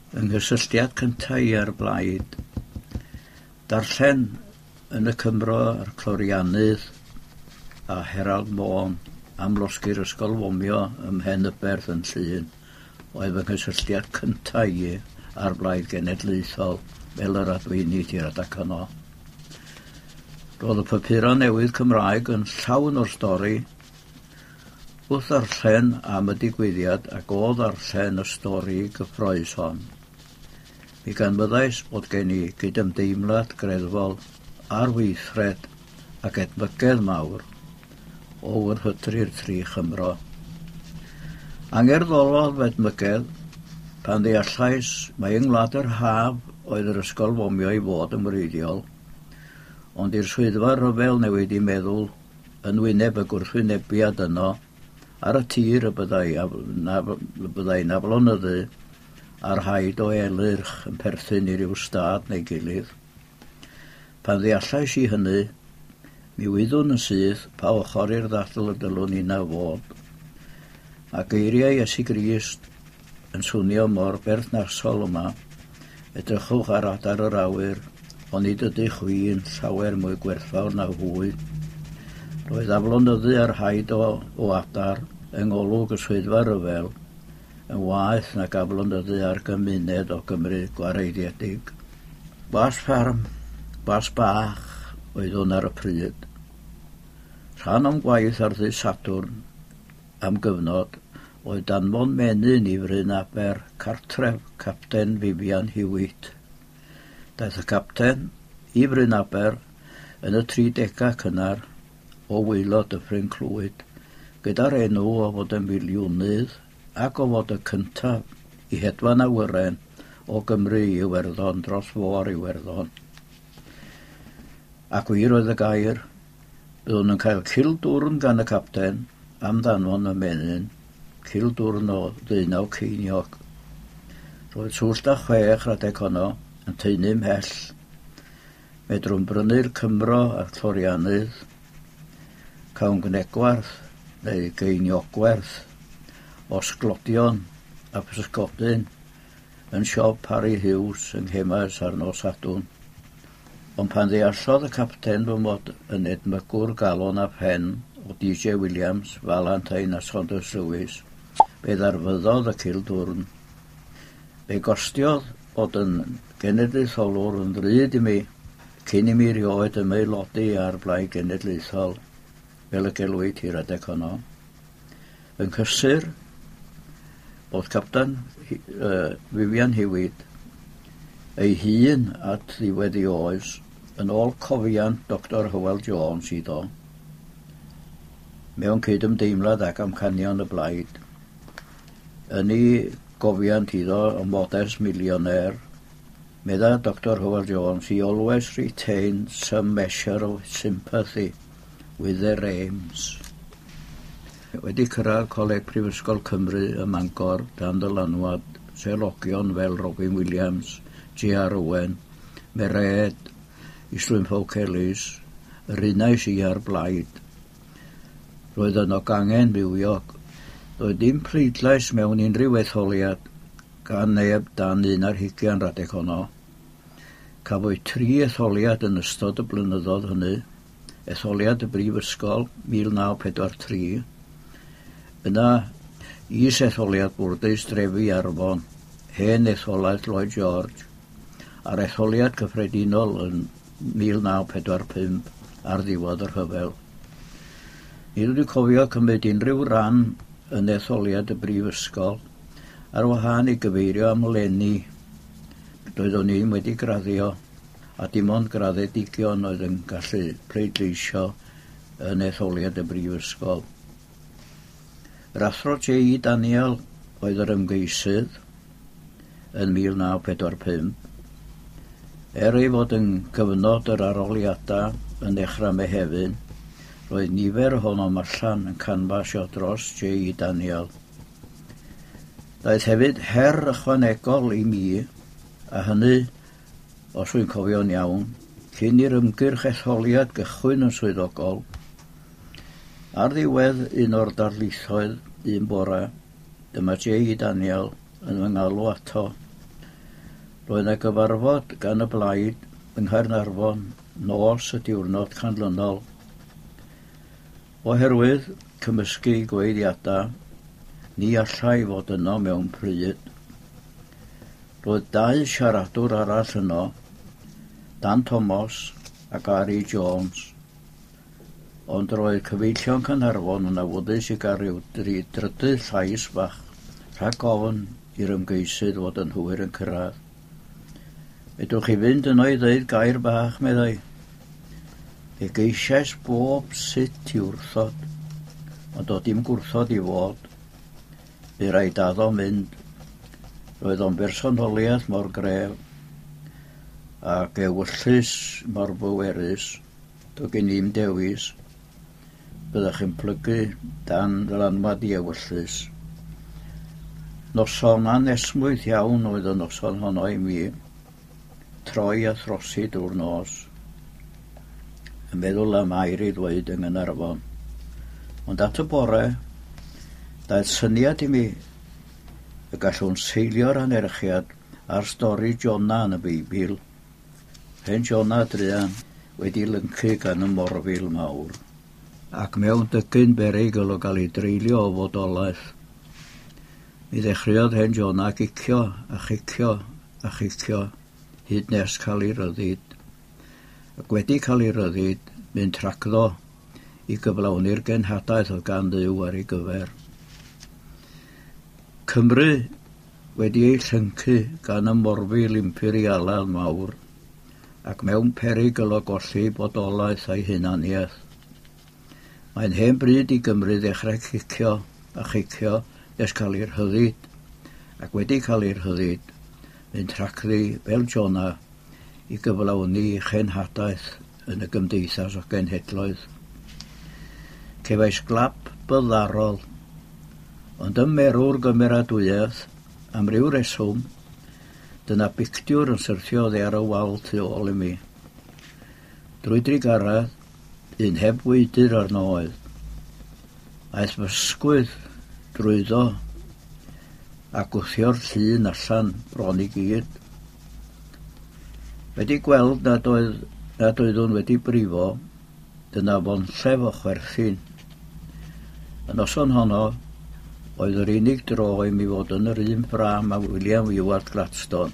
Yng nghysylltiad cyntaf ar blaid, darllen yn y Cymro a'r Clorianydd a Herald Môn am losgi'r ysgol Womio ym Mhenyberth yn Llŷn, oedd fy nghysylltiad cyntaf ar blaid genedlaethol fel yr adweini ti'r adag yno. Roedd y papuro newydd Cymraeg yn llawn o'r stori wrth ddarllen am y digwyddiad ac o ddarllen y stori gyffroes hon. Mi ganbyddais bod gen i gydymdeimlad greddfol a'r weithred ac edmygedd mawr o wrhydru'r tri Chymro. Angerddolodd edmygedd pan ddeallais mae yng Ngwlad yr Haf oedd yr ysgol Womio i fod yn wreiddiol, ond i'r swyddfa ryfel newid i meddwl yn wyneb y gwrthwynebiad yno ar y tir y byddai na flonyddu a'r haid o elyrch yn perthyn i ryw stad neu gilydd. Pan ddeallais i hynny, mi wyddwn yn syth pa ochr i'r ddadl y dylwn i na fod. A geiriau Iesu Grist yn swnio mor berthnasol yma, edrychwch ar adar yr awyr, ond nid ydych wi'n llawer mwy gwerthfawr na hwy. Roedd aflonyddu ar haid o adar yng ngolwg y swyddfa ryfel yn waeth nag aflonyddu ar gymuned o Gymru gwareiddiedig. Bas ffarm, bas bach oedd hwn ar y pryd. Rhan o'n gwaith ar ddy Sadwrn am gyfnod oedd danfon menyn i Fryn Aber cartref Capten Vivian Hewitt. Daeth y capten i Fryn Aber yn y 30au cynnar o waelod y Ffryn Clwyd, gyda'r enw o fod yn miliwnydd ac o fod y cyntaf i hedfan awyren o Gymru i Iwerddon dros fôr Iwerddon. Ac wir oedd y gair, byddwn yn cael cildwrn gan y capten am ddanfon y menyn, cildwrn o 19 ceiniog. Roedd 76 adeg honno yn teunu mhell. Medrwn brynu'r Cymro a'r Clorianydd, cawn gnegwarth neu geiniogwerth o sglodion a pysgodyn yn siop Harry Hughes yng Nghemas ar nos Sadwrn. Ond pan ddeallodd y capten fy mod yn edmygwr galon a pen o DJ Williams, Valentine a Saunders Lewis, fe ddarfyddodd y cildwrn. Fe gostiodd bod yn genedlaetholwr yn ddrud i mi, cyn i mi rioed yn aelodi ar blaid genedlaethol, fel y gelwyd i'r adeg honno. Yn cysur, oedd Capten Vivian Hewitt ei hun at ddiwedd ei oes yn ôl cofiant Dr Hywel Jones iddo, mewn cydymdeimlad ac amcanion y blaid. Yn ei gofiant iddo y modest milioner, medda Dr Hywel Jones, he always retained some measure of sympathy with their aims. Wedi cyrraedd Coleg Prifysgol Cymru ym Mangor dan dylanwad seilogion fel Robin Williams, J.R. Owen, Mered, Islwyn Folk Ellis, yr unais i ar blaid. Roedd yno gangen bywiog. Roedd dim pleidlais mewn unrhyw etholiad gan neb dan 11 adeg honno. Cafwyd 3 etholiad yn ystod y blynyddoedd hynny. Etholiad y Brifysgol 1943, yna is-etholiad Bwrdais Drefi Arfon, hen etholaeth Lloyd George, a'r etholiad cyffredinol yn 1945 ar ddiwedd yr rhyfel. Nid wedi cofio cymryd unrhyw ran yn etholiad y Brifysgol ar wahân i gyfeirio am leni. Doeddwn ni wedi graddio a dim ond graddedigion oedd yn gallu pleidleisio yn etholiad y Brifysgol. Yr athro J.E. Daniel oedd yr ymgeisydd yn 1945. Ei fod yn gyfnod yr arholiadau yn dechrau Mehefin, roedd nifer ohonom allan yn canfasio dros J.E. Daniel. Daeth hefyd her ychwanegol i mi, a hynny, os wy'n cofio'n iawn, cyn i'r ymgyrch etholiad gychwyn yn swyddogol. Ar ddiwedd un o'r darlithoedd un bore, dyma J.E. Daniel yn fy ngalw ato. Roedd yna gyfarfod gan y blaid yng Nghaernarfon nos y diwrnod canlynol. Oherwydd cymysgu gweiddiadau, ni allai fod yno mewn pryd. Roedd 2 siaradwr arall yno, Dan Thomas a Gary Jones, ond roedd cyfeillion Caernarfon yn awyddus i gael rhyw drydydd llais bach rhag ofn i'r ymgeisydd fod yn hwyr yn cyrraedd. Edwch chi fynd yno i ddeud gair bach, meddai. Fe geisiais bob sut i wrthod, ond o dim gwrthod i fod. Fe rhaid addo mynd. Roedd o'n bersonoliaeth mor gref, ac ewyllus mor bwerus, do gen i'm dewis. Byddech chi'n plygu dan ddylanwad i ewyllus. Noson anesmwydd iawn oedd y noson honno i mi, troi a throsi drwy'r nos, yn meddwl am air i ddweud yng Nghaernarfon. Ond at y bore, daeth syniad i mi y gallwn seilio'r anerchiad ar stori Jona yn y Beibl. Hen Jona druan wedi lyncu gan y morfil mawr, ac mewn dygyn berygl o gael ei dreulio o fodolaeth. Mi ddechreuodd hen Jona gicio a chicio a chicio hyd nes cael ei ryddid. Ac wedi cael ei ryddid, mynd tracdo i gyflawni'r genhadaeth oedd gan Dduw ar ei gyfer. Cymru wedi ei llyncu gan y morfil imperialaidd mawr, ac mewn perygl o golli bodolaeth a'i hunaniaeth. Mae'n hen bryd i Gymru ddechrau cicio a chicio nes cael ei rhyddid, ac wedi cael ei rhyddid, mynd tracddi fel Jona i gyflawni chenhadaeth yn y gymdeithas o genhedloedd. Cefais glap byddarol, ond ymerwr gymeradwyaeth, am ryw reswm, dyna bictiwr yn syrthio oddi ar y wal tu ôl i mi. Drwy drigaredd, un heb weidyr arno oedd. Aeth fy sgwydd drwyddo a gwthio'r llun allan bron i gyd. Wedi gweld nad oeddwn wedi brifo, dyna fonllef o chwerthin. Y noson honno, oedd yr unig dro i mi fod yn yr un bram a William Ewart Gladstone.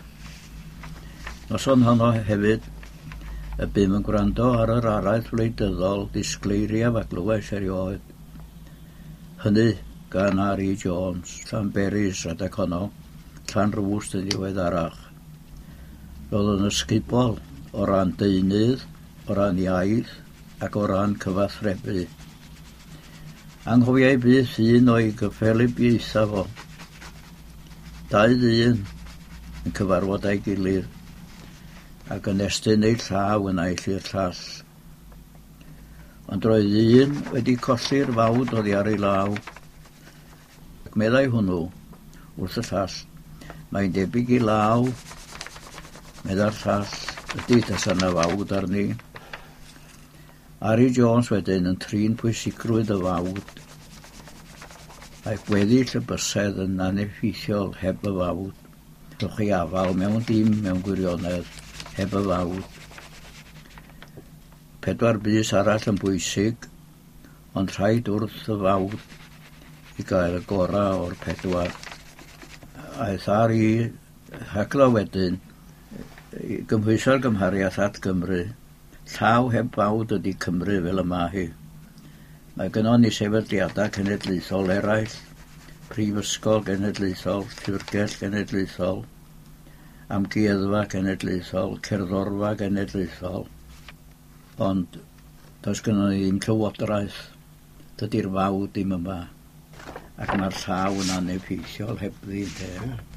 Noson honno hefyd, y bym yn gwrando ar yr araith wleidyddol disgleiriaf a glywais erioed. Hynny gan R.E. Jones, Llanberis rhedeg honno, Llanrwst yn ddiweddarach. Roedd yn ysgubol o ran deunydd, o ran iaith ac o ran cyfathrebu. Anghofiau byth un o'i gyffelibiaetha fo. 2 ddyn yn cyfarfod a'i gilydd, ac yn estyn ei llaw yn aill i'r llall. Ond roedd un wedi colli'r fawd oddi ar ei law, ac meddai hwnnw wrth y llall, mae'n debyg i law, medda'r llall, ydy tas yna fawd arni. R.E. Jones wedyn yn trin pwysigrwydd y fawd, a'i gweddill y bysedd yn aneffeithiol heb y fawd. Rwch chi afal mewn dim mewn gwirionedd heb y fawd. 4 bys arall yn bwysig, ond rhaid wrth y fawd i gael y gorau o'r 4. Aeth R.E. hagla wedyn i gymhwyso'r gymhariaeth at Gymru. Llaw heb fawd ydy Cymru fel yma hi. Mae gynnon ni sefydliadau cenedlaethol eraill, Prifysgol Genedlaethol, Llyfrgell Genedlaethol, Amgueddfa Genedlaethol, Cerddorfa Genedlaethol, ond does gynnon ni ddim llywodraeth, dydy'r fawd ddim yma, ac mae'r llaw yn aneffeithiol hebddi.